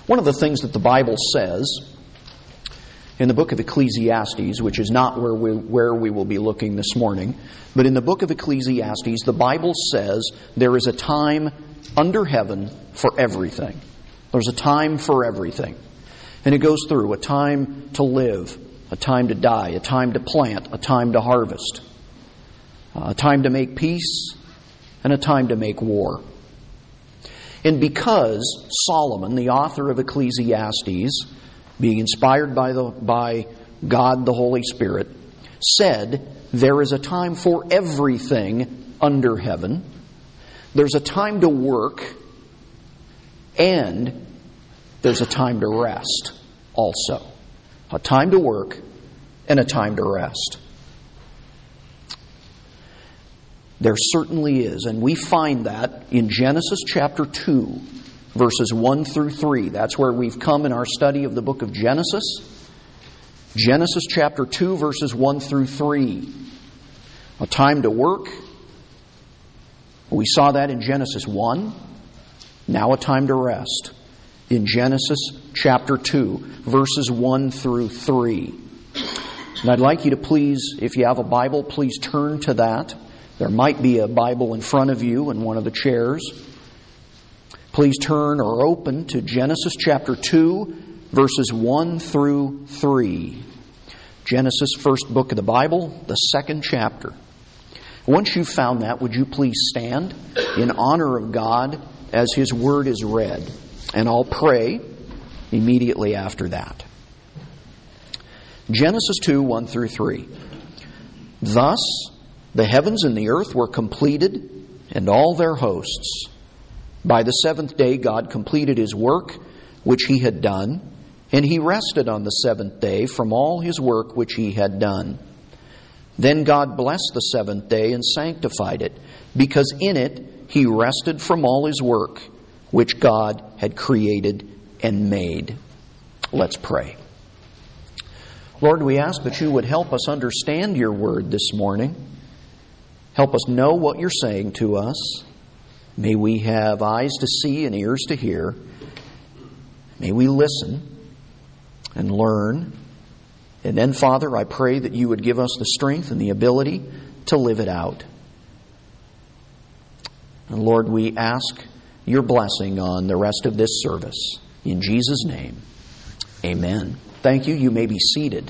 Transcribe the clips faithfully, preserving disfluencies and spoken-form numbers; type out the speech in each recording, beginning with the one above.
One of the things that the Bible says in the book of Ecclesiastes, which is not where we, where we will be looking this morning, but in the book of Ecclesiastes, the Bible says there is a time under heaven for everything. There's a time for everything. And it goes through a time to live, a time to die, a time to plant, a time to harvest, a time to make peace, and a time to make war. And because Solomon, the author of Ecclesiastes, being inspired by the by God the Holy Spirit, said there is a time for everything under heaven. There's a time to work, and there's a time to rest also. A time to work and a time to rest. There certainly is, and we find that in Genesis chapter two, verses one through three. That's where we've come in our study of the book of Genesis. Genesis chapter two, verses one through three. A time to work. We saw that in Genesis one. Now a time to rest. In Genesis chapter two, verses one through three. And I'd like you to please, if you have a Bible, please turn to that. There might be a Bible in front of you in one of the chairs. Please turn or open to Genesis chapter two, verses one through three. Genesis, first book of the Bible, the second chapter. Once you've found that, would you please stand in honor of God as His Word is read? And I'll pray immediately after that. Genesis two, one through three. Thus the heavens and the earth were completed, and all their hosts. By the seventh day God completed His work which He had done, and He rested on the seventh day from all His work which He had done. Then God blessed the seventh day and sanctified it, because in it He rested from all His work which God had created and made. Let's pray. Lord, we ask that You would help us understand Your Word this morning. Help us know what You're saying to us. May we have eyes to see and ears to hear. May we listen and learn. And then, Father, I pray that You would give us the strength and the ability to live it out. And Lord, we ask Your blessing on the rest of this service. In Jesus' name, amen. Thank you. You may be seated.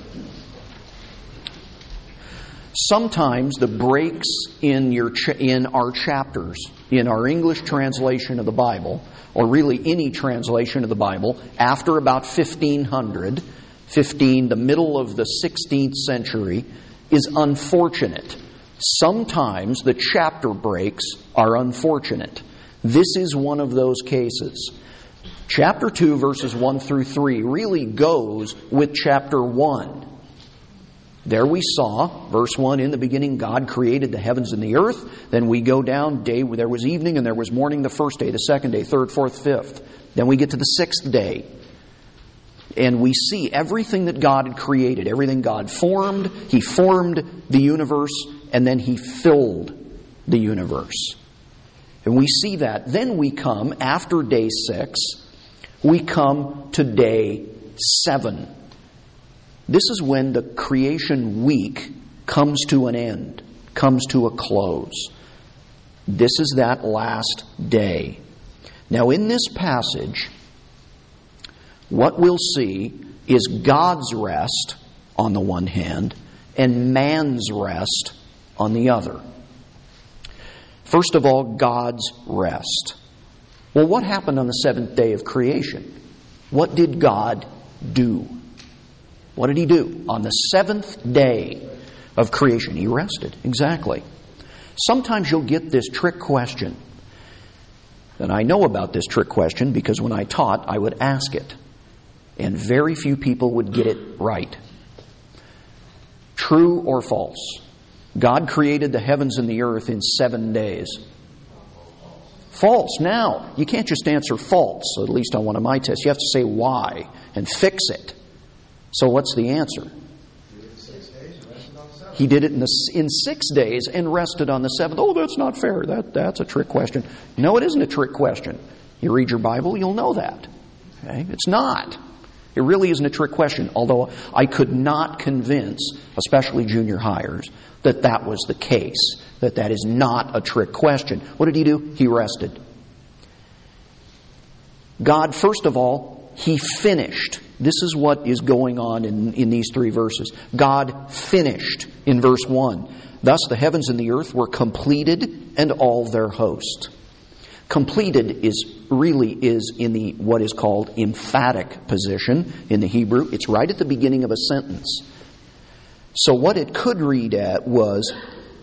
Sometimes the breaks in your ch- in our chapters, in our English translation of the Bible, or really any translation of the Bible, after about fifteen hundred, fifteen, the middle of the sixteenth century, is unfortunate. Sometimes the chapter breaks are unfortunate. This is one of those cases. Chapter two, verses one through three, really goes with chapter one. There we saw, verse one, in the beginning God created the heavens and the earth. Then we go down, day there was evening and there was morning the first day, the second day, third, fourth, fifth. Then we get to the sixth day. And we see everything that God had created, everything God formed. He formed the universe and then He filled the universe. And we see that. Then we come, after day six, we come to day seven. This is when the creation week comes to an end, comes to a close. This is that last day. Now, in this passage, what we'll see is God's rest on the one hand and man's rest on the other. First of all, God's rest. Well, what happened on the seventh day of creation? What did God do? What did He do? On the seventh day of creation, He rested. Exactly. Sometimes you'll get this trick question. And I know about this trick question because when I taught, I would ask it. And very few people would get it right. True or false? God created the heavens and the earth in seven days. False. Now, you can't just answer false, at least on one of my tests. You have to say why and fix it. So what's the answer? He did it in, the, in six days and rested on the seventh. Oh, that's not fair. That, that's a trick question. No, it isn't a trick question. You read your Bible, you'll know that. Okay? It's not. It really isn't a trick question, although I could not convince, especially junior hires, that that was the case, that that is not a trick question. What did he do? He rested. God, first of all, He finished. This is what is going on in, in these three verses. God finished in verse one. Thus the heavens and the earth were completed and all their host. Completed is really is in the what is called emphatic position in the Hebrew. It's right at the beginning of a sentence. So what it could read at was,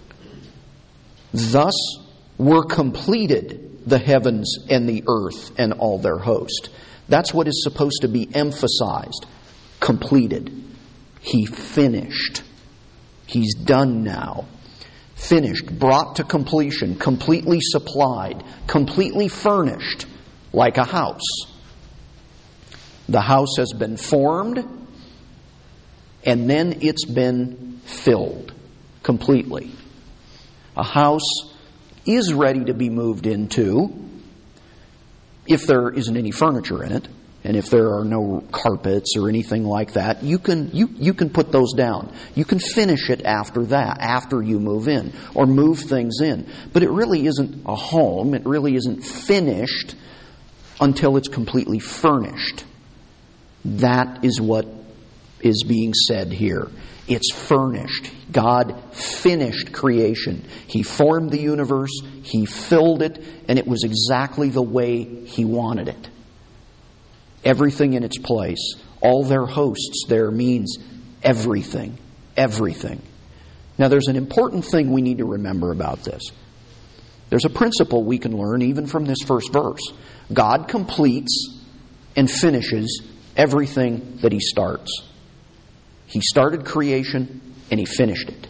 thus were completed the heavens and the earth and all their host. That's what is supposed to be emphasized. Completed. He finished. He's done now. Finished, brought to completion, completely supplied, completely furnished, like a house. The house has been formed, and then it's been filled completely. A house is ready to be moved into if there isn't any furniture in it. And if there are no carpets or anything like that, you can you, you can put those down. You can finish it after that, after you move in, or move things in. But it really isn't a home. It really isn't finished until it's completely furnished. That is what is being said here. It's furnished. God finished creation. He formed the universe. He filled it, and it was exactly the way He wanted it. Everything in its place. All their hosts there means everything. Everything. Now there's an important thing we need to remember about this. There's a principle we can learn even from this first verse. God completes and finishes everything that He starts. He started creation and He finished it.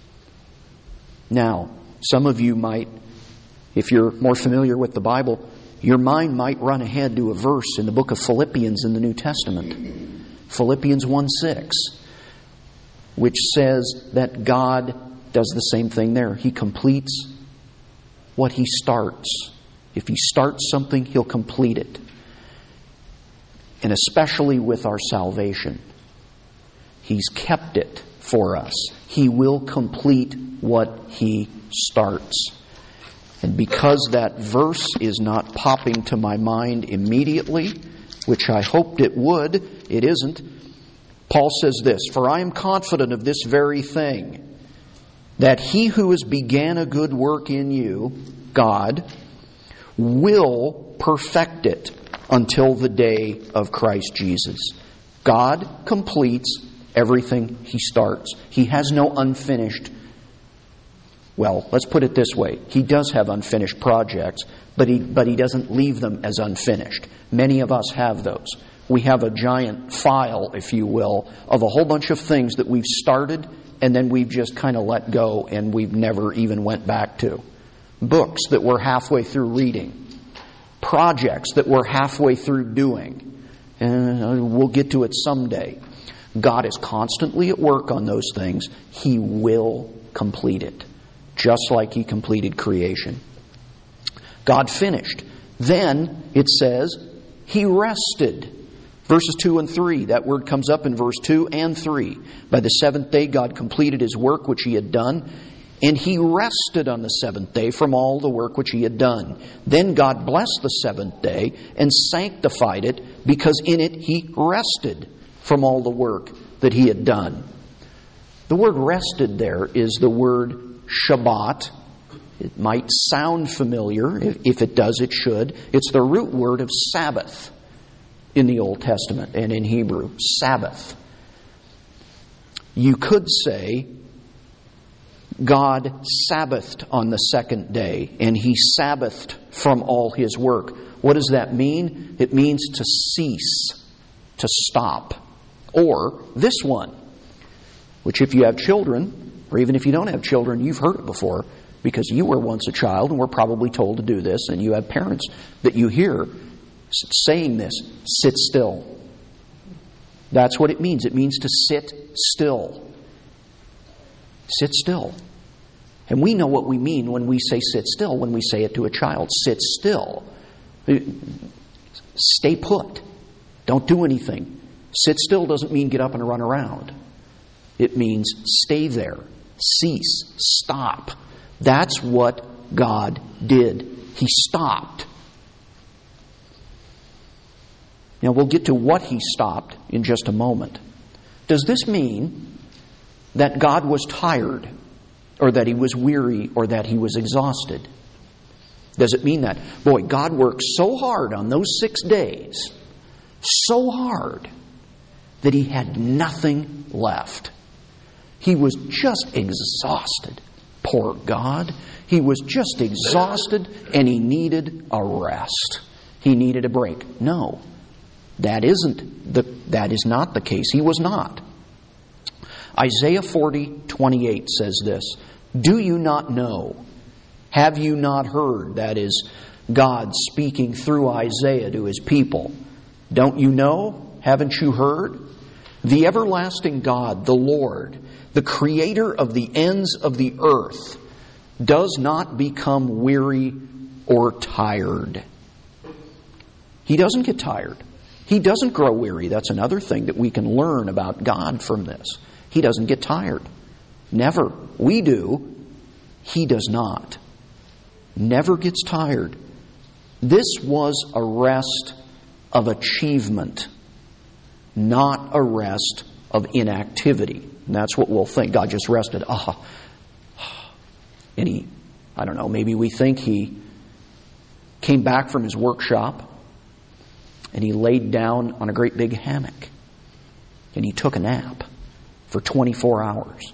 Now, some of you might, if you're more familiar with the Bible, your mind might run ahead to a verse in the book of Philippians in the New Testament. Philippians one six, which says that God does the same thing there. He completes what He starts. If He starts something, He'll complete it. And especially with our salvation. He's kept it for us. He will complete what He starts. And because that verse is not popping to my mind immediately, which I hoped it would, it isn't. Paul says this, "For I am confident of this very thing, that He who has began a good work in you, God, will perfect it until the day of Christ Jesus." God completes everything He starts. He has no unfinished. Well, let's put it this way. He does have unfinished projects, but he, but he doesn't leave them as unfinished. Many of us have those. We have a giant file, if you will, of a whole bunch of things that we've started and then we've just kind of let go and we've never even went back to. Books that we're halfway through reading. Projects that we're halfway through doing. And we'll get to it someday. God is constantly at work on those things. He will complete it. Just like He completed creation. God finished. Then, it says, He rested. Verses two and three. That word comes up in verse two and three. By the seventh day God completed His work which He had done, and He rested on the seventh day from all the work which He had done. Then God blessed the seventh day and sanctified it, because in it He rested from all the work that He had done. The word rested there is the word Shabbat. It might sound familiar. If it does, it should. It's the root word of Sabbath in the Old Testament and in Hebrew. Sabbath. You could say God Sabbathed on the second day, and He Sabbathed from all His work. What does that mean? It means to cease, to stop. Or this one, which if you have children, or even if you don't have children, you've heard it before, because you were once a child and were probably told to do this, and you have parents that you hear saying this: sit still. That's what it means. It means to sit still. Sit still. And we know what we mean when we say sit still, when we say it to a child. Sit still. Stay put. Don't do anything. Sit still doesn't mean get up and run around. It means stay there. Cease. Stop. That's what God did. He stopped. Now we'll get to what He stopped in just a moment. Does this mean that God was tired, or that He was weary, or that He was exhausted? Does it mean that? Boy, God worked so hard on those six days, so hard, that He had nothing left. He was just exhausted. Poor God. He was just exhausted, and He needed a rest. He needed a break. No, that isn't the, that is not the case. He was not. Isaiah forty twenty-eight says this, "Do you not know? Have you not heard?" That is God speaking through Isaiah to His people. Don't you know? Haven't you heard? The everlasting God, the Lord, the Creator of the ends of the earth, does not become weary or tired. He doesn't get tired. He doesn't grow weary. That's another thing that we can learn about God from this. He doesn't get tired. Never. We do. He does not. Never gets tired. This was a rest of achievement, not a rest of inactivity. And that's what we'll think. God just rested. Ah. And he, I don't know, maybe we think He came back from His workshop and He laid down on a great big hammock and He took a nap for twenty-four hours.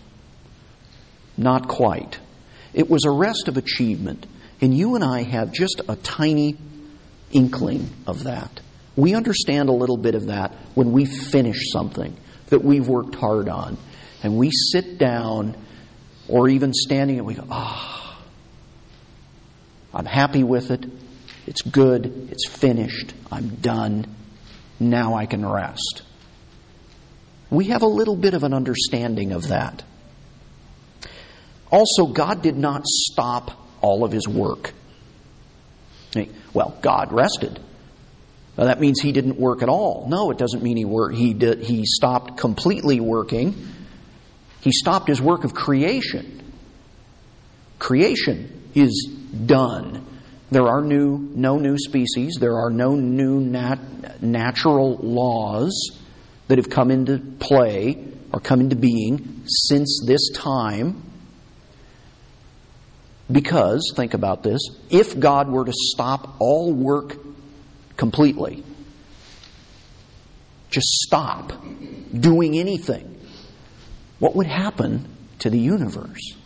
Not quite. It was a rest of achievement. And you and I have just a tiny inkling of that. We understand a little bit of that when we finish something that we've worked hard on. And we sit down, or even standing, and we go, ah, oh, I'm happy with it. It's good. It's finished. I'm done. Now I can rest. We have a little bit of an understanding of that. Also, God did not stop all of His work. Well, God rested. Now, that means He didn't work at all. No, it doesn't mean He worked. He did. He stopped completely working. He stopped His work of creation. Creation is done. There are new, no new species. There are no new nat- natural laws that have come into play or come into being since this time. Because, think about this, if God were to stop all work completely, just stop doing anything, what would happen to the universe?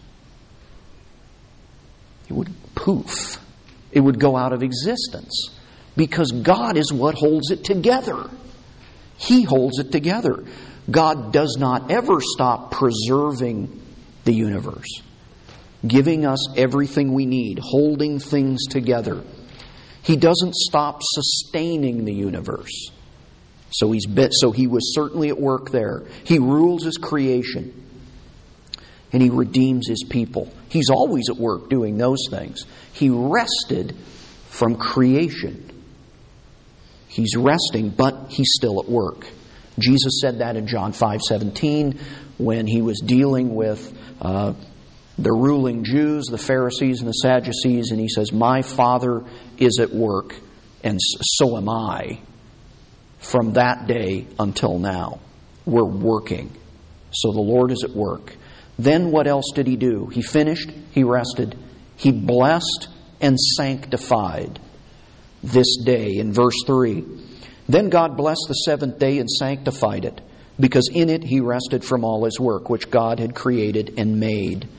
It would poof. It would go out of existence. Because God is what holds it together. He holds it together. God does not ever stop preserving the universe, giving us everything we need, holding things together. He doesn't stop sustaining the universe. So he's bit, so he was certainly at work there. He rules His creation. And He redeems His people. He's always at work doing those things. He rested from creation. He's resting, but He's still at work. Jesus said that in John five seventeen when He was dealing with uh, the ruling Jews, the Pharisees and the Sadducees, and He says, "My Father is at work, and so am I." From that day until now, we're working. So the Lord is at work. Then what else did He do? He finished, He rested, He blessed and sanctified this day. In verse three, then God blessed the seventh day and sanctified it, because in it He rested from all His work, which God had created and made.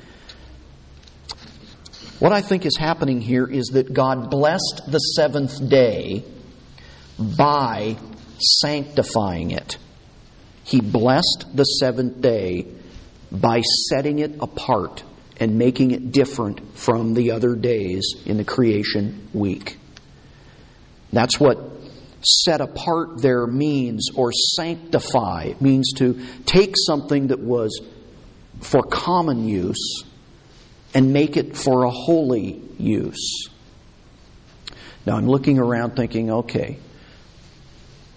What I think is happening here is that God blessed the seventh day by sanctifying it. He blessed the seventh day by setting it apart and making it different from the other days in the creation week. That's what set apart there means, or sanctify. It means to take something that was for common use and make it for a holy use. Now I'm looking around thinking, okay,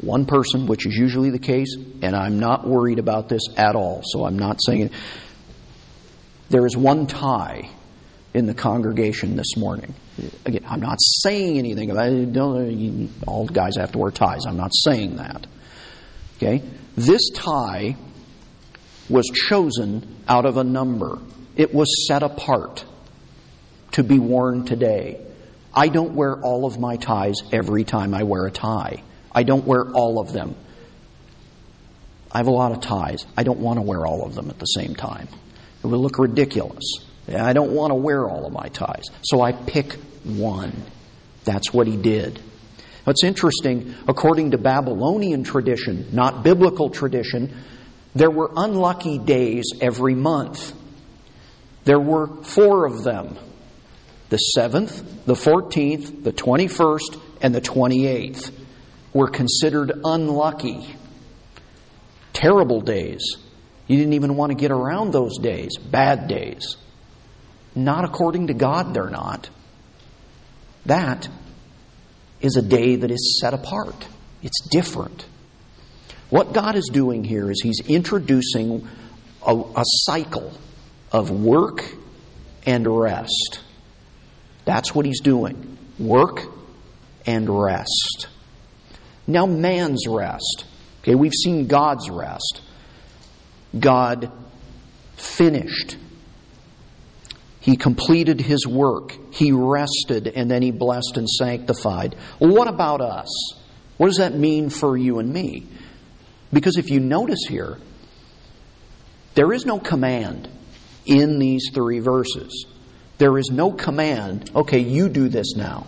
One person, which is usually the case, and I'm not worried about this at all, so I'm not saying it. There is one tie in the congregation this morning. Again, I'm not saying anything about it. Don't, all guys have to wear ties. I'm not saying that. Okay? This tie was chosen out of a number. It was set apart to be worn today. I don't wear all of my ties every time I wear a tie. I don't wear all of them. I have a lot of ties. I don't want to wear all of them at the same time. It would look ridiculous. I don't want to wear all of my ties. So I pick one. That's what he did. What's interesting, according to Babylonian tradition, not biblical tradition, there were unlucky days every month. There were four of them. The seventh, the fourteenth, the twenty-first, and the twenty-eighth were considered unlucky. Terrible days. You didn't even want to get around those days. Bad days. Not according to God, they're not. That is a day that is set apart. It's different. What God is doing here is He's introducing a, a cycle of work and rest. That's what He's doing. Work and rest. Now, man's rest. Okay, we've seen God's rest. God finished. He completed His work. He rested, and then He blessed and sanctified. Well, what about us? What does that mean for you and me? Because if you notice here, there is no command in these three verses. There is no command, okay, you do this now.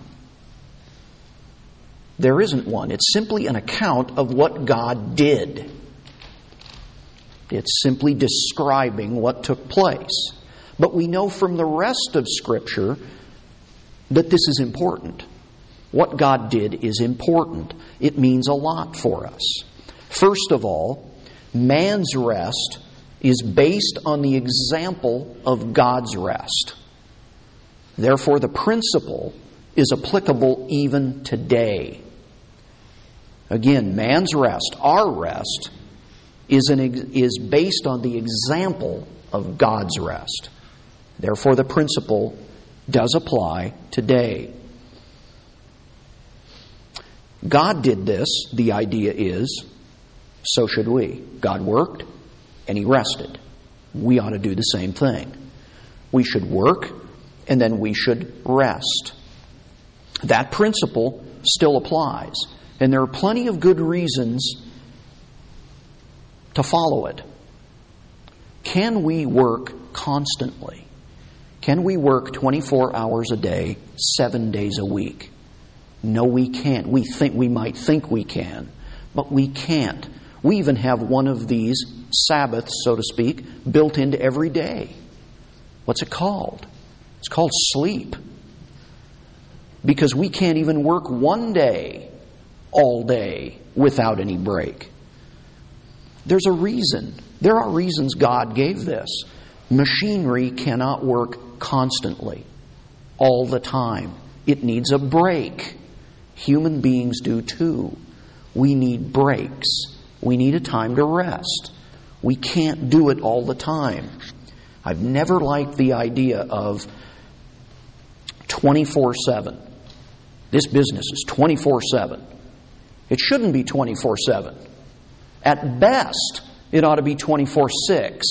There isn't one. It's simply an account of what God did. It's simply describing what took place. But we know from the rest of Scripture that this is important. What God did is important. It means a lot for us. First of all, man's rest is based on the example of God's rest. Therefore, the principle is applicable even today. Again, man's rest, our rest, is, an, is based on the example of God's rest. Therefore, the principle does apply today. God did this, the idea is, so should we. God worked and He rested. We ought to do the same thing. We should work and then we should rest. That principle still applies. And there are plenty of good reasons to follow it. Can we work constantly? Can we work twenty-four hours a day, seven days a week? No, we can't. We think we might think we can, but we can't. We even have one of these Sabbaths, so to speak, built into every day. What's it called? It's called sleep. Because we can't even work one day all day without any break. There's a reason. There are reasons God gave this. Machinery cannot work constantly, all the time. It needs a break. Human beings do too. We need breaks. We need a time to rest. We can't do it all the time. I've never liked the idea of twenty-four seven. This business is twenty-four seven. It shouldn't be twenty-four seven. At best, it ought to be twenty-four six.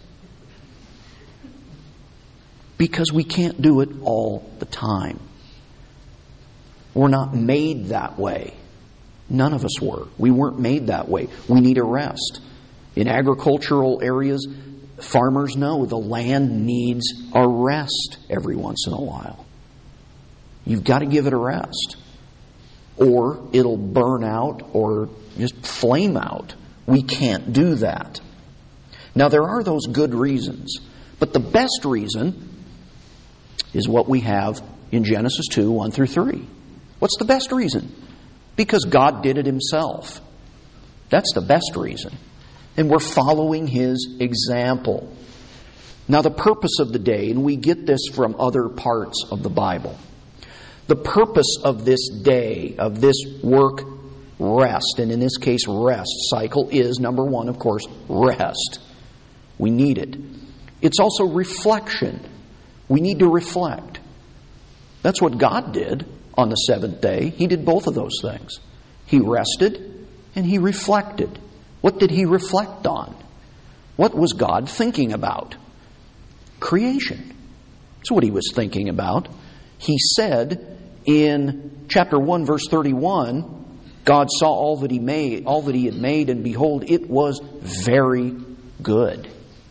Because we can't do it all the time. We're not made that way. None of us were. We weren't made that way. We need a rest. In agricultural areas, farmers know the land needs a rest every once in a while. You've got to give it a rest. Or it'll burn out or just flame out. We can't do that. Now, there are those good reasons. But the best reason is what we have in Genesis two, one through three. What's the best reason? Because God did it Himself. That's the best reason. And we're following His example. Now, the purpose of the day, and we get this from other parts of the Bible. The purpose of this day, of this work rest. And in this case, rest. Cycle is, number one, of course, rest. We need it. It's also reflection. We need to reflect. That's what God did on the seventh day. He did both of those things. He rested and He reflected. What did He reflect on? What was God thinking about? Creation. That's what He was thinking about. He said in chapter one, verse thirty-one, God saw all that He made, all that He had made, and behold, it was very good.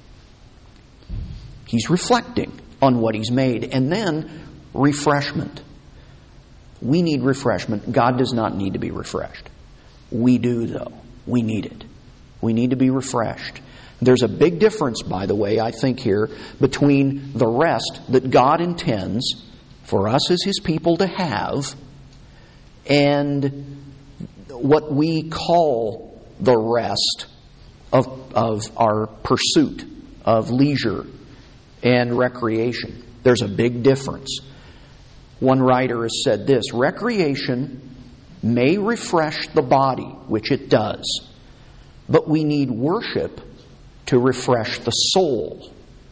He's reflecting on what He's made. And then refreshment. We need refreshment. God does not need to be refreshed. We do, though. We need it. We need to be refreshed. There's a big difference, by the way, I think here, between the rest that God intends for us as His people to have and what we call the rest of, of our pursuit of leisure and recreation. There's a big difference. One writer has said this: recreation may refresh the body, which it does, but we need worship to refresh the soul.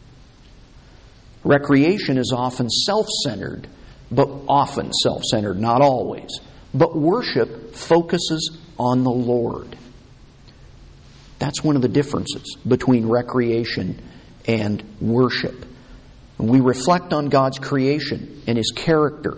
Recreation is often self-centered, but often self-centered, not always. But worship focuses on the Lord. That's one of the differences between recreation and worship. When we reflect on God's creation and His character,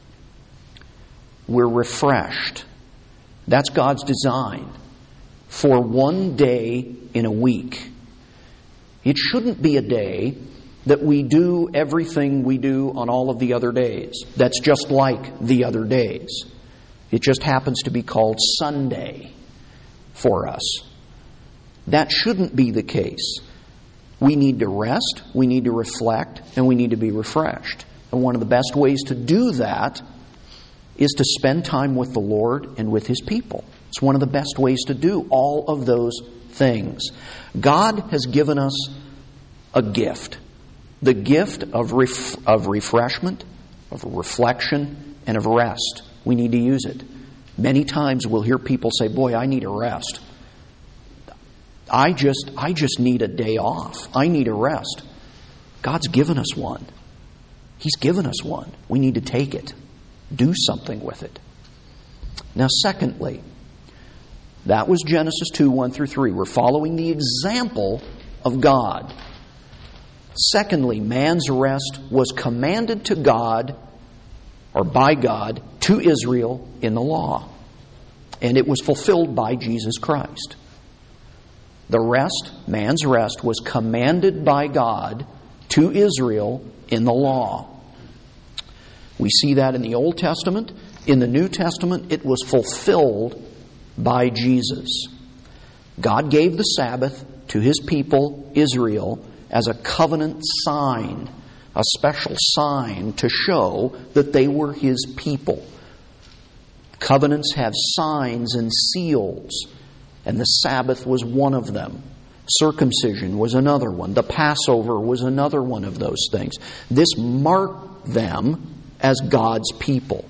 we're refreshed. That's God's design for one day in a week. It shouldn't be a day that we do everything we do on all of the other days. That's just like the other days. It just happens to be called Sunday for us. That shouldn't be the case. We need to rest, we need to reflect, and we need to be refreshed. And one of the best ways to do that is to spend time with the Lord and with His people. It's one of the best ways to do all of those things. God has given us a gift. The gift of ref- of refreshment, of reflection, and of rest. We need to use it. Many times we'll hear people say, boy, I need a rest. I just, I just need a day off. I need a rest. God's given us one. He's given us one. We need to take it. Do something with it. Now, secondly, that was Genesis two, one through three. We're following the example of God. Secondly, man's rest was commanded to God, or by God, to Israel in the law. And it was fulfilled by Jesus Christ. The rest, man's rest, was commanded by God to Israel in the law. We see that in the Old Testament. In the New Testament, it was fulfilled by Jesus. God gave the Sabbath to His people, Israel, as a covenant sign, a special sign to show that they were His people. Covenants have signs and seals, and the Sabbath was one of them. Circumcision was another one. The Passover was another one of those things. This marked them as God's people.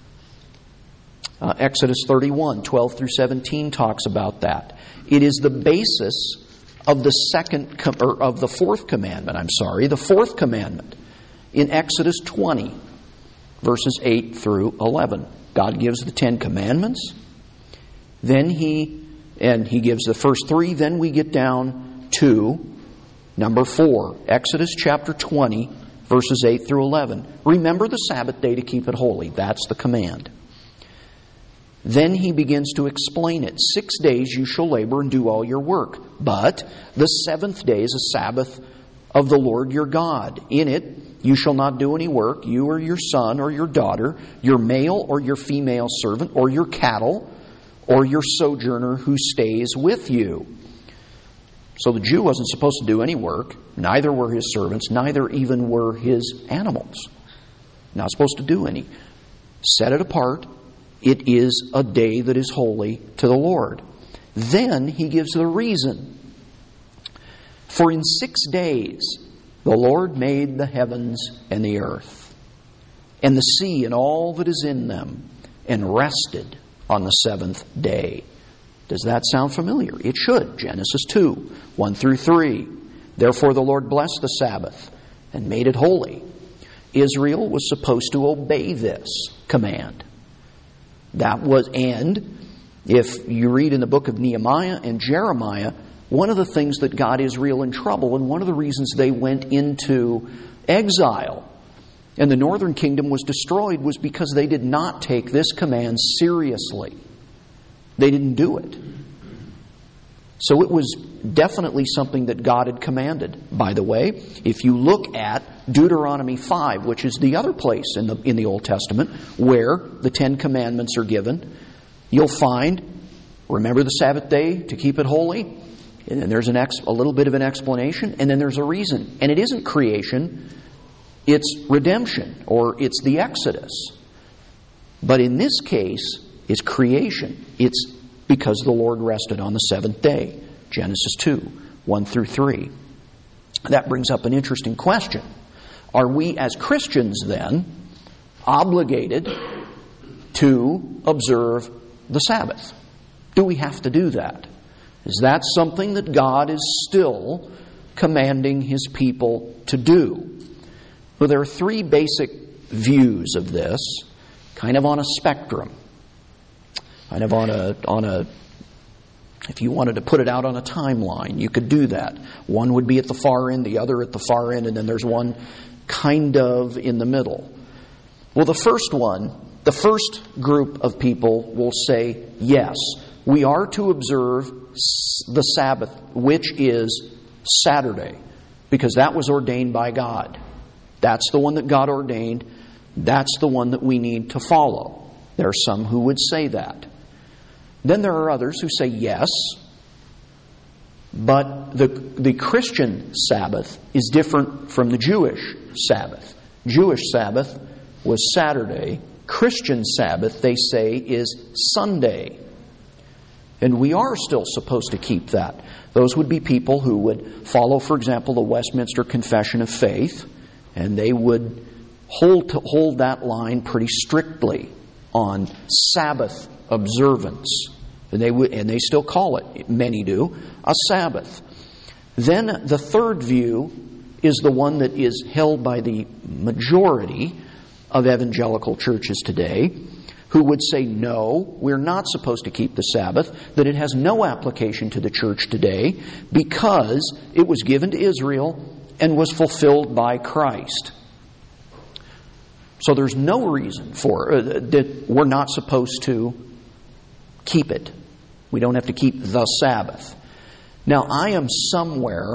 Uh, Exodus thirty-one, twelve through seventeen talks about that. It is the basis of the second com- or of the fourth commandment, I'm sorry, the fourth commandment in Exodus twenty, verses eight through eleven. God gives the Ten Commandments. Then He, and He gives the first three, then we get down to number four, Exodus chapter twenty, verses eight through eleven. Remember the Sabbath day to keep it holy. That's the command. Then He begins to explain it. Six days you shall labor and do all your work. But the seventh day is a Sabbath of the Lord your God. In it you shall not do any work, you or your son or your daughter, your male or your female servant, or your cattle, or your sojourner who stays with you. So the Jew wasn't supposed to do any work. Neither were his servants. Neither even were his animals. Not supposed to do any. Set it apart. It is a day that is holy to the Lord. Then He gives the reason. For in six days the Lord made the heavens and the earth, and the sea and all that is in them, and rested on the seventh day. Does that sound familiar? It should. Genesis two, one through three. Therefore the Lord blessed the Sabbath and made it holy. Israel was supposed to obey this command. That was, and if you read in the book of Nehemiah and Jeremiah, one of the things that got Israel in trouble, and one of the reasons they went into exile and the northern kingdom was destroyed, was because they did not take this command seriously. They didn't do it. So it was definitely something that God had commanded. By the way, if you look at Deuteronomy five, which is the other place in the in the Old Testament where the Ten Commandments are given, you'll find, remember the Sabbath day to keep it holy. And then there's an ex, a little bit of an explanation, and then there's a reason. And it isn't creation, it's redemption, or it's the Exodus. But in this case, it's creation. It's because the Lord rested on the seventh day. Genesis two, one through three. That brings up an interesting question. Are we as Christians then obligated to observe the Sabbath? Do we have to do that? Is that something that God is still commanding His people to do? Well, there are three basic views of this, kind of on a spectrum. Kind of on a, on a, if you wanted to put it out on a timeline, you could do that. One would be at the far end, the other at the far end, and then there's one kind of in the middle. Well, the first one, the first group of people will say, yes, we are to observe the Sabbath, which is Saturday, because that was ordained by God. That's the one that God ordained. That's the one that we need to follow. There are some who would say that. Then there are others who say yes, but the, the Christian Sabbath is different from the Jewish Sabbath. Jewish Sabbath was Saturday. Christian Sabbath, they say, is Sunday. And we are still supposed to keep that. Those would be people who would follow, for example, the Westminster Confession of Faith, and they would hold to hold that line pretty strictly on Sabbath observance. And they would, and they still call it, many do, a Sabbath. Then the third view is the one that is held by the majority of evangelical churches today, who would say, no, we're not supposed to keep the Sabbath, that it has no application to the church today because it was given to Israel and was fulfilled by Christ. So there's no reason for uh, that we're not supposed to keep it. We don't have to keep the Sabbath. Now, I am somewhere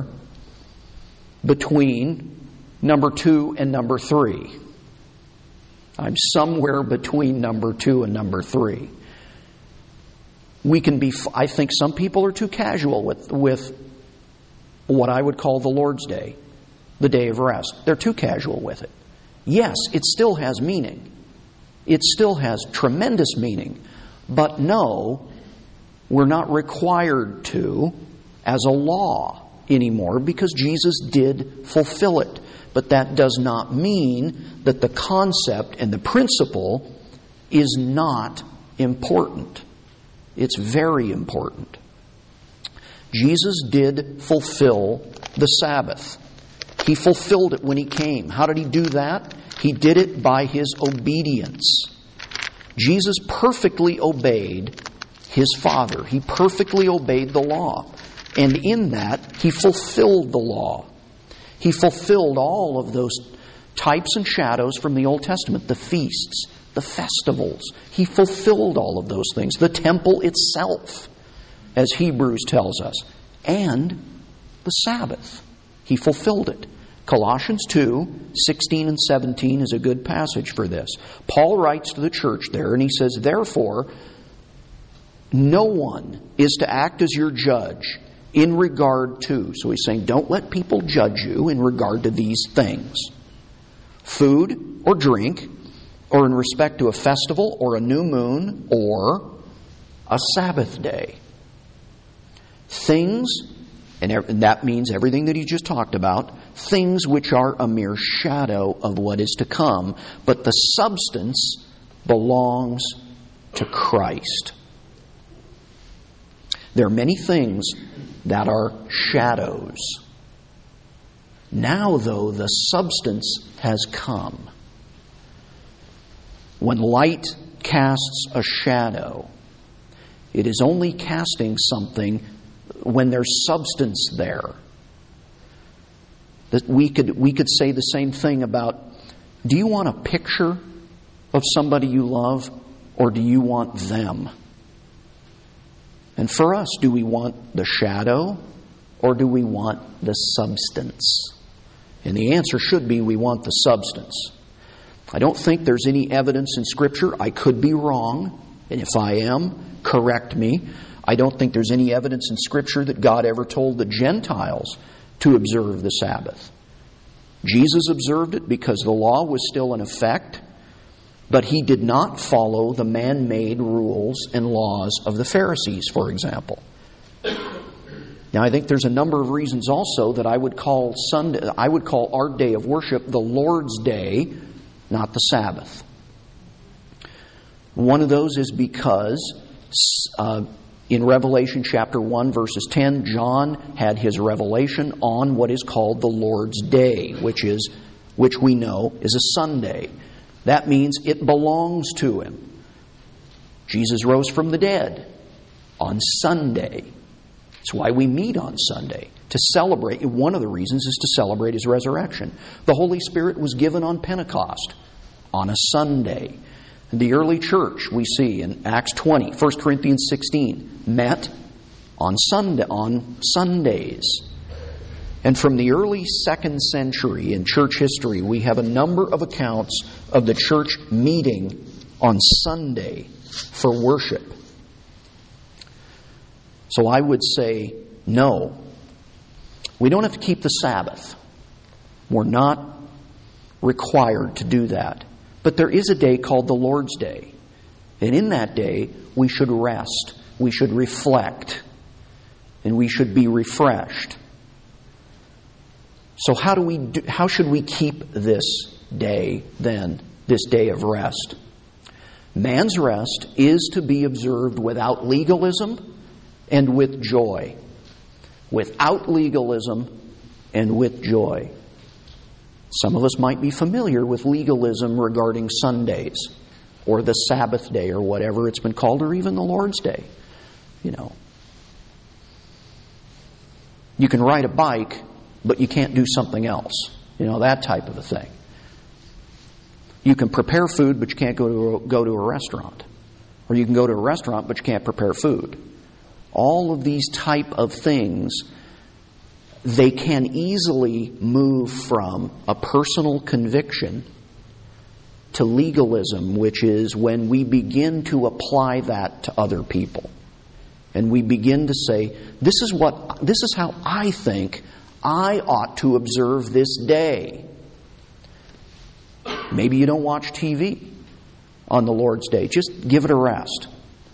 between number two and number three. I'm somewhere between number two and number three. We can be, I think some people are too casual with, with what I would call the Lord's Day, the day of rest. They're too casual with it. Yes, it still has meaning. It still has tremendous meaning. But no, we're not required to as a law anymore because Jesus did fulfill it. But that does not mean that the concept and the principle is not important. It's very important. Jesus did fulfill the Sabbath. He fulfilled it when He came. How did He do that? He did it by His obedience. Jesus perfectly obeyed His Father. He perfectly obeyed the law. And in that, He fulfilled the law. He fulfilled all of those types and shadows from the Old Testament, the feasts, the festivals. He fulfilled all of those things. The temple itself, as Hebrews tells us, and the Sabbath. He fulfilled it. Colossians two, sixteen and seventeen is a good passage for this. Paul writes to the church there, and he says, therefore, no one is to act as your judge in regard to. So he's saying, don't let people judge you in regard to these things. Food or drink, or in respect to a festival or a new moon or a Sabbath day. Things, and that means everything that he just talked about, things which are a mere shadow of what is to come, but the substance belongs to Christ. There are many things that are shadows. Now, though, the substance has come. When light casts a shadow, it is only casting something when there's substance there. That we could we could say the same thing about, do you want a picture of somebody you love, or do you want them? And for us, do we want the shadow, or do we want the substance? And the answer should be we want the substance. I don't think there's any evidence in Scripture. I could be wrong, and if I am, correct me. I don't think there's any evidence in Scripture that God ever told the Gentiles to observe the Sabbath. Jesus observed it because the law was still in effect, but He did not follow the man-made rules and laws of the Pharisees, for example. Now, I think there's a number of reasons also that I would call Sunday, I would call our day of worship the Lord's Day, not the Sabbath. One of those is because uh, in Revelation chapter one, verses ten, John had his revelation on what is called the Lord's Day, which is, which we know is a Sunday. That means it belongs to Him. Jesus rose from the dead on Sunday. That's why we meet on Sunday, to celebrate. One of the reasons is to celebrate His resurrection. The Holy Spirit was given on Pentecost, on a Sunday. The early church, we see in Acts twenty, First Corinthians sixteen, met on Sunday, on Sundays. And from the early second century in church history, we have a number of accounts of the church meeting on Sunday for worship. So I would say, no, we don't have to keep the Sabbath. We're not required to do that. But there is a day called the Lord's Day. And in that day, we should rest. We should reflect. And we should be refreshed. So how do we do, how should we keep this day then, this day of rest? Man's rest is to be observed without legalism and with joy. Without legalism and with joy. Some of us might be familiar with legalism regarding Sundays or the Sabbath day or whatever it's been called, or even the Lord's Day. You know, you can ride a bike, but you can't do something else. You know, that type of a thing. You can prepare food, but you can't go to a, go to a restaurant. Or you can go to a restaurant, but you can't prepare food. All of these type of things, they can easily move from a personal conviction to legalism, which is when we begin to apply that to other people. And we begin to say, this is what this is how I think I ought to observe this day. Maybe you don't watch T V on the Lord's Day. Just give it a rest.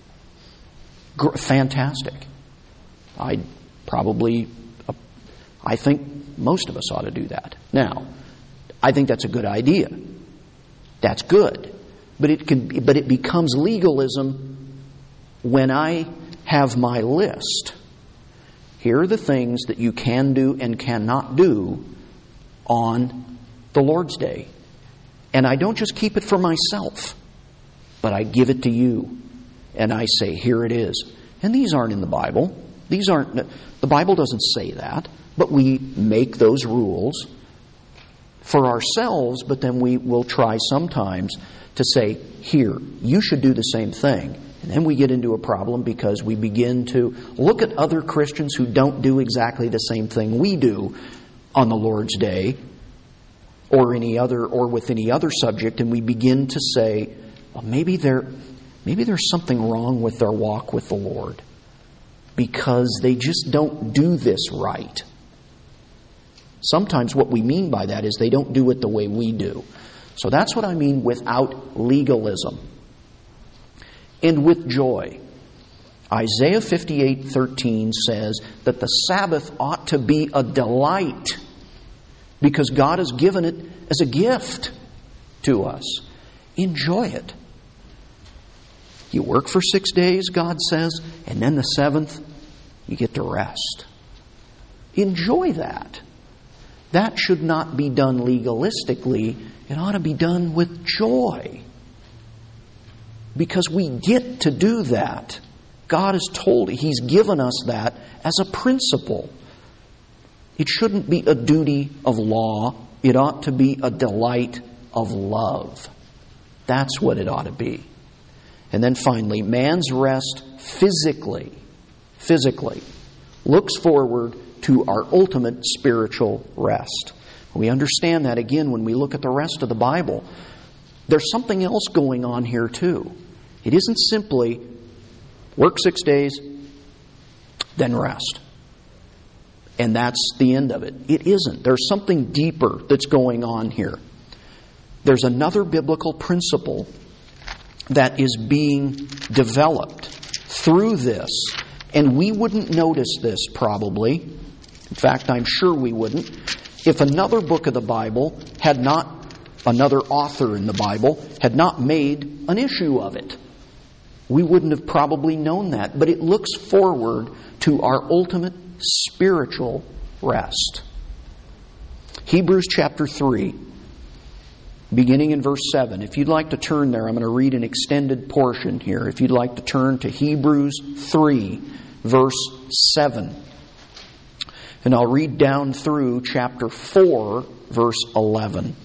Fantastic. I probably, I think most of us ought to do that. Now, I think that's a good idea. That's good. But it can, but it becomes legalism when I have my list. Here are the things that you can do and cannot do on the Lord's Day. And I don't just keep it for myself, but I give it to you. And I say, here it is. And these aren't in the Bible. These aren't, the Bible doesn't say that, but we make those rules for ourselves, but then we will try sometimes to say, here, you should do the same thing. And then we get into a problem because we begin to look at other Christians who don't do exactly the same thing we do on the Lord's Day or any other or with any other subject, and we begin to say, well, maybe there maybe there's something wrong with their walk with the Lord because they just don't do this right. Sometimes what we mean by that is they don't do it the way we do. So that's what I mean without legalism. And with joy. Isaiah fifty-eight thirteen says that the Sabbath ought to be a delight because God has given it as a gift to us. Enjoy it. You work for six days, God says, and then the seventh, you get to rest. Enjoy that. That should not be done legalistically. It ought to be done with joy. Because we get to do that. God has told, He's given us that as a principle. It shouldn't be a duty of law. It ought to be a delight of love. That's what it ought to be. And then finally, man's rest physically, physically, looks forward to our ultimate spiritual rest. We understand that again when we look at the rest of the Bible. There's something else going on here too. It isn't simply work six days, then rest. And that's the end of it. It isn't. There's something deeper that's going on here. There's another biblical principle that is being developed through this. And we wouldn't notice this probably. In fact, I'm sure we wouldn't. If another book of the Bible had not, another author in the Bible, had not made an issue of it. We wouldn't have probably known that. But it looks forward to our ultimate spiritual rest. Hebrews chapter three, beginning in verse seven. If you'd like to turn there, I'm going to read an extended portion here. If you'd like to turn to Hebrews three, verse seven. And I'll read down through chapter four, verse eleven.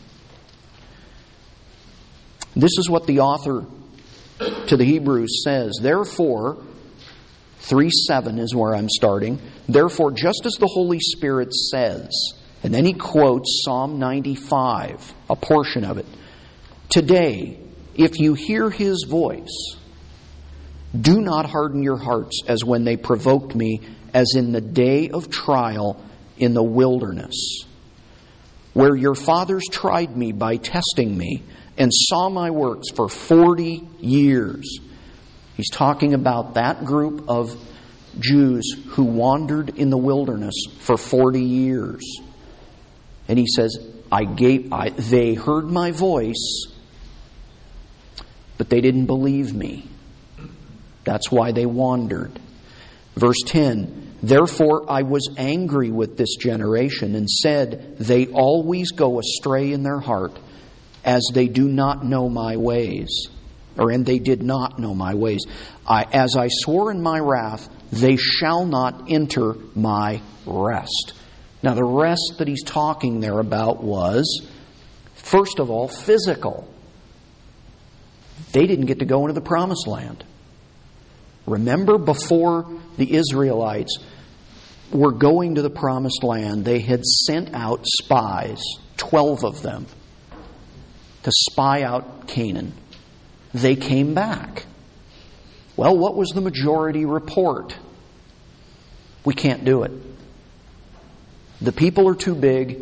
This is what the author to the Hebrews says. Therefore, three seven is where I'm starting. Therefore, just as the Holy Spirit says, and then he quotes Psalm ninety-five, a portion of it. Today, if you hear His voice, do not harden your hearts as when they provoked me, as in the day of trial in the wilderness, where your fathers tried me by testing me and saw my works for forty years. He's talking about that group of Jews who wandered in the wilderness for forty years. And he says, I gave, I, they heard my voice, but they didn't believe me. That's why they wandered. Verse ten, therefore I was angry with this generation and said, they always go astray in their heart, as they do not know my ways. Or, and they did not know my ways. I, as I swore in my wrath, they shall not enter my rest. Now, the rest that he's talking there about was, first of all, physical. They didn't get to go into the promised land. Remember, before the Israelites were going to the promised land, they had sent out spies, twelve of them, to spy out Canaan. They came back. Well, what was the majority report? We can't do it. The people are too big.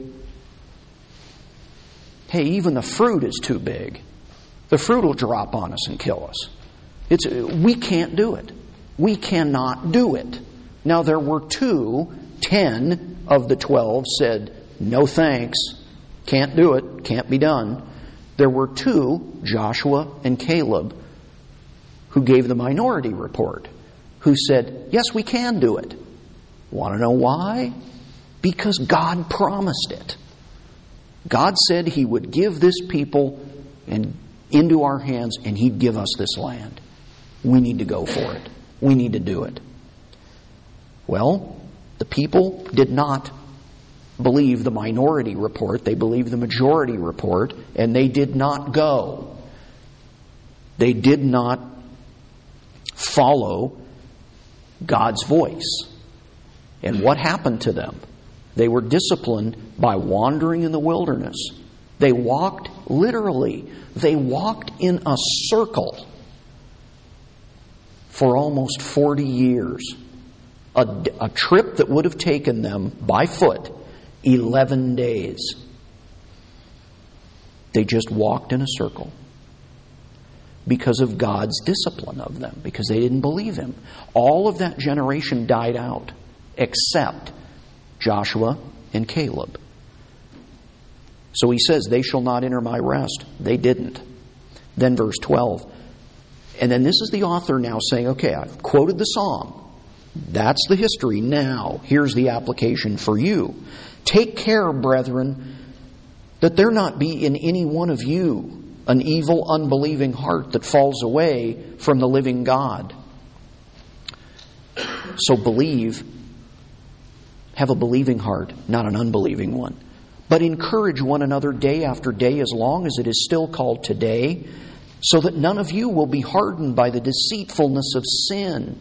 Hey, even the fruit is too big. The fruit will drop on us and kill us. It's, we can't do it. We cannot do it. Now, there were two, ten of the twelve said, no thanks, can't do it, can't be done. There were two, Joshua and Caleb, who gave the minority report, who said, yes, we can do it. Want to know why? Because God promised it. God said He would give this people and into our hands, and He'd give us this land. We need to go for it. We need to do it. Well, the people did not believe the minority report. They believed the majority report, and they did not go. They did not follow God's voice. And what happened to them? They were disciplined by wandering in the wilderness. They walked, literally, they walked in a circle for almost forty years. A, a trip that would have taken them by foot eleven days. They just walked in a circle because of God's discipline of them, because they didn't believe Him. All of that generation died out except Joshua and Caleb. So he says, they shall not enter my rest. They didn't. Then verse twelve. And then this is the author now saying, okay, I've quoted the psalm. That's the history. Now, here's the application for you. Take care, brethren, that there not be in any one of you an evil, unbelieving heart that falls away from the living God. So believe, have a believing heart, not an unbelieving one. But encourage one another day after day as long as it is still called today, so that none of you will be hardened by the deceitfulness of sin.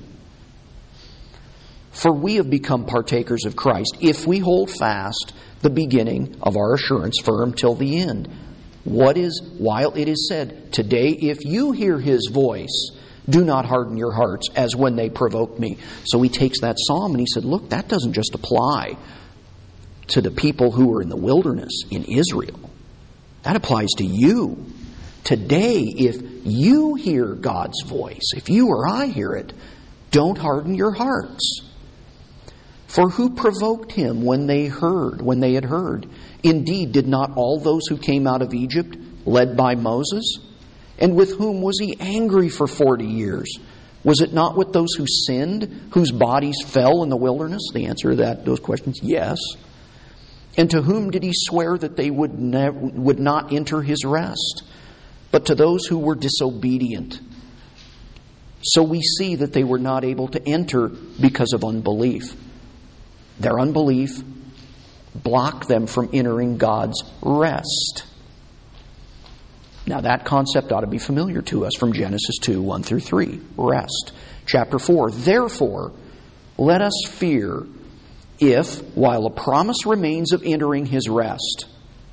For we have become partakers of Christ, if we hold fast the beginning of our assurance firm till the end. What is, while it is said, today if you hear His voice, do not harden your hearts as when they provoked me. So he takes that psalm and he said, look, that doesn't just apply to the people who were in the wilderness in Israel. That applies to you. Today, if you hear God's voice, if you or I hear it, don't harden your hearts. For who provoked him when they heard, when they had heard? Indeed, did not all those who came out of Egypt, led by Moses? And with whom was he angry for forty years? Was it not with those who sinned, whose bodies fell in the wilderness? The answer to that, those questions, yes. And to whom did he swear that they would ne- would not enter his rest? But to those who were disobedient. So we see that they were not able to enter because of unbelief. Their unbelief blocked them from entering God's rest. Now that concept ought to be familiar to us from Genesis two, one through three. Rest. Chapter four. Therefore, let us fear if, while a promise remains of entering His rest,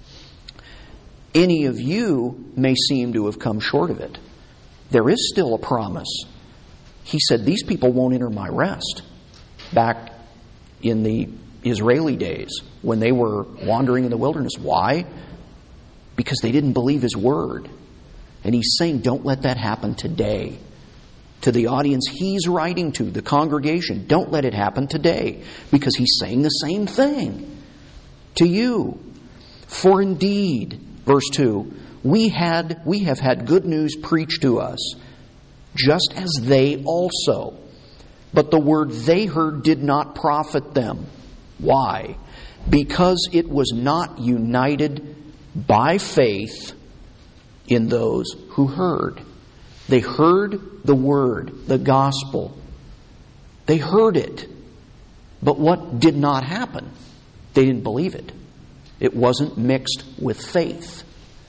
any of you may seem to have come short of it. There is still a promise. He said, these people won't enter my rest. Back in the Israeli days, when they were wandering in the wilderness. Why? Because they didn't believe His word. And He's saying, don't let that happen today. To the audience He's writing to, the congregation, don't let it happen today. Because He's saying the same thing to you. For indeed, verse two, we had we have had good news preached to us, just as they also. But the word they heard did not profit them. Why? Because it was not united by faith in those who heard. They heard the word, the gospel. They heard it. But what did not happen? They didn't believe it. It wasn't mixed with faith.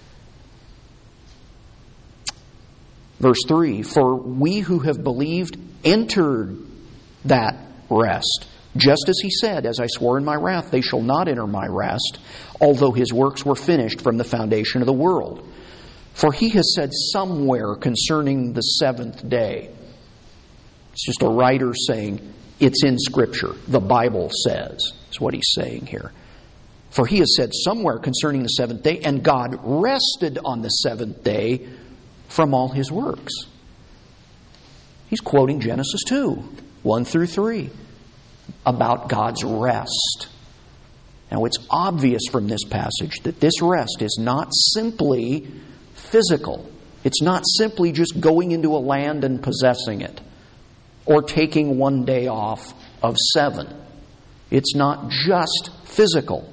Verse three, for we who have believed entered that rest. Just as He said, as I swore in my wrath, they shall not enter my rest, although His works were finished from the foundation of the world. For He has said somewhere concerning the seventh day. It's just a writer saying, it's in Scripture. The Bible says, is what he's saying here. For He has said somewhere concerning the seventh day, and God rested on the seventh day from all His works. He's quoting Genesis two, one through three, about God's rest. Now it's obvious from this passage that this rest is not simply physical. It's not simply just going into a land and possessing it, or taking one day off of seven. It's not just physical.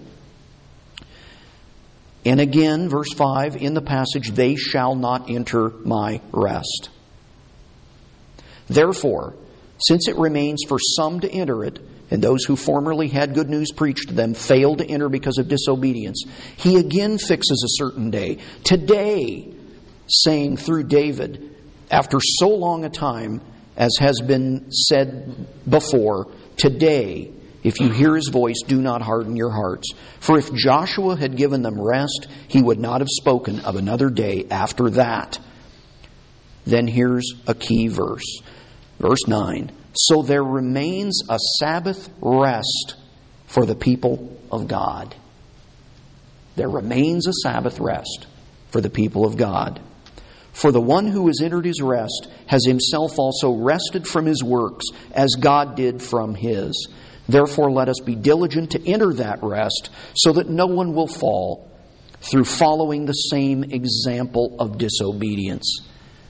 And again, verse five, in the passage, they shall not enter my rest. Therefore, since it remains for some to enter it, and those who formerly had good news preached to them failed to enter because of disobedience, He again fixes a certain day, today, saying through David, after so long a time, as has been said before, today, if you hear His voice, do not harden your hearts. For if Joshua had given them rest, he would not have spoken of another day after that. Then here's a key verse. Verse nine. So there remains a Sabbath rest for the people of God. There remains a Sabbath rest for the people of God. For the one who has entered His rest has himself also rested from his works, as God did from His. Therefore let us be diligent to enter that rest, so that no one will fall through following the same example of disobedience.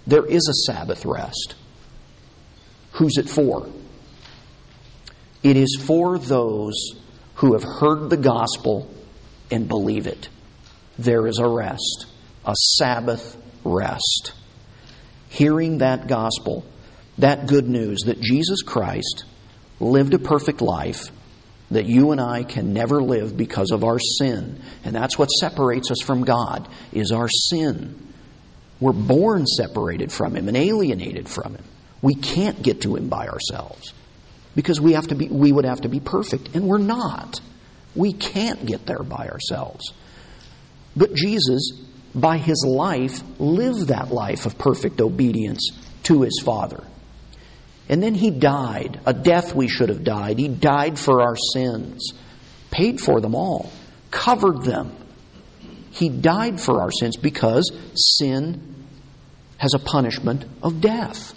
There is a Sabbath rest. Who's it for? It is for those who have heard the gospel and believe it. There is a rest, a Sabbath rest. Hearing that gospel, that good news that Jesus Christ lived a perfect life that you and I can never live because of our sin. And that's what separates us from God, is our sin. We're born separated from Him and alienated from Him. We can't get to Him by ourselves because we have to be, we would have to be perfect, and we're not. We can't get there by ourselves. But Jesus, by His life, lived that life of perfect obedience to His Father. And then He died, a death we should have died. He died for our sins, paid for them all, covered them. He died for our sins because sin has a punishment of death.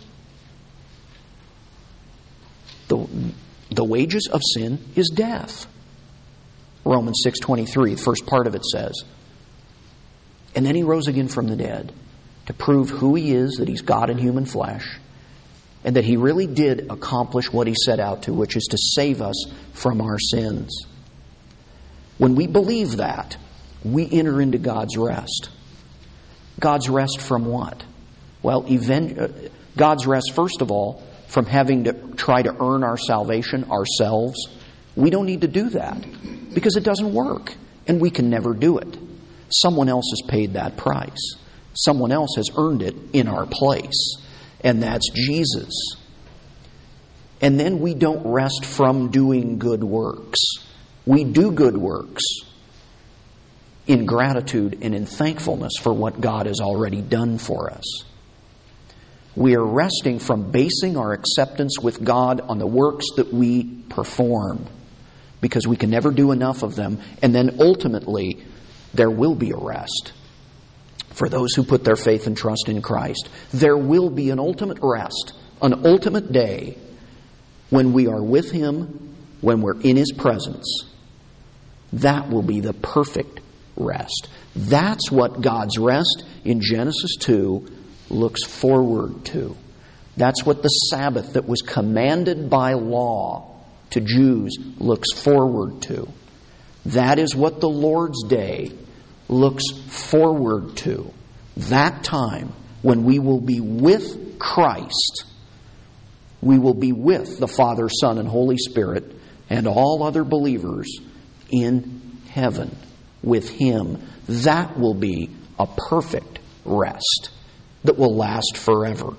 The, the wages of sin is death. Romans six twenty-three, the first part of it says. And then He rose again from the dead to prove who He is, that He's God in human flesh, and that He really did accomplish what He set out to, which is to save us from our sins. When we believe that, we enter into God's rest. God's rest from what? Well, event, God's rest, first of all, from having to try to earn our salvation ourselves. We don't need to do that because it doesn't work, and we can never do it. Someone else has paid that price. Someone else has earned it in our place, and that's Jesus. And then we don't rest from doing good works. We do good works in gratitude and in thankfulness for what God has already done for us. We are resting from basing our acceptance with God on the works that we perform, because we can never do enough of them, and then ultimately there will be a rest for those who put their faith and trust in Christ. There will be an ultimate rest, an ultimate day when we are with Him, when we're in His presence. That will be the perfect rest. That's what God's rest in Genesis two looks forward to. That's what the Sabbath that was commanded by law to Jews looks forward to. That is what the Lord's Day looks forward to. That time when we will be with Christ. We will be with the Father, Son, and Holy Spirit and all other believers in heaven with Him. That will be a perfect rest that will last forever.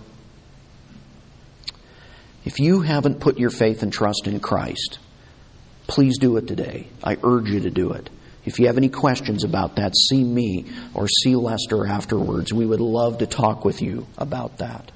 If you haven't put your faith and trust in Christ, please do it today. I urge you to do it. If you have any questions about that, see me or see Lester afterwards. We would love to talk with you about that.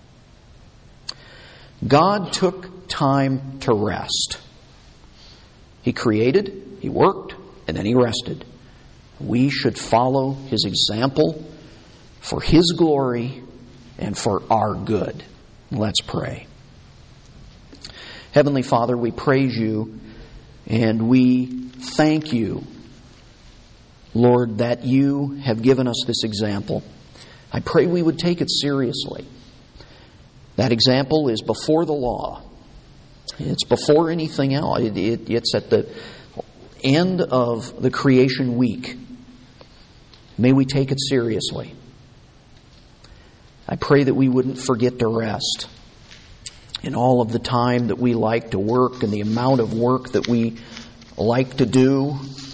God took time to rest. He created, He worked, and then He rested. We should follow His example for His glory and for our good. Let's pray. Heavenly Father, we praise You and we thank You, Lord, that You have given us this example. I pray we would take it seriously. That example is before the law. It's before anything else. It, it, it's at the end of the creation week. May we take it seriously. I pray that we wouldn't forget to rest in all of the time that we like to work and the amount of work that we like to do.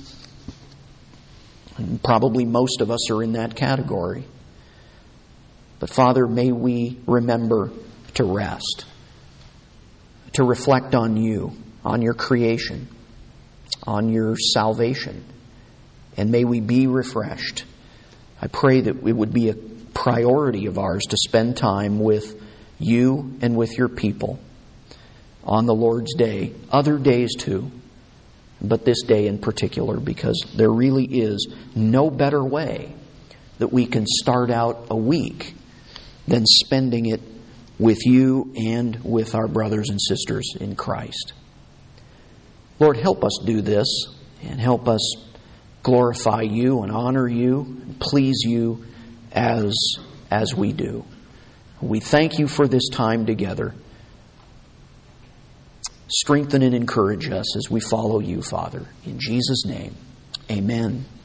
And probably most of us are in that category. But Father, may we remember to rest, to reflect on You, on Your creation, on Your salvation, and may we be refreshed. I pray that it would be a priority of ours to spend time with You and with Your people on the Lord's Day, other days too, but this day in particular, because there really is no better way that we can start out a week than spending it with You and with our brothers and sisters in Christ. Lord, help us do this and help us glorify You and honor You and please You as, as we do. We thank you for this time together. Strengthen and encourage us as we follow you, Father. In Jesus' name, amen.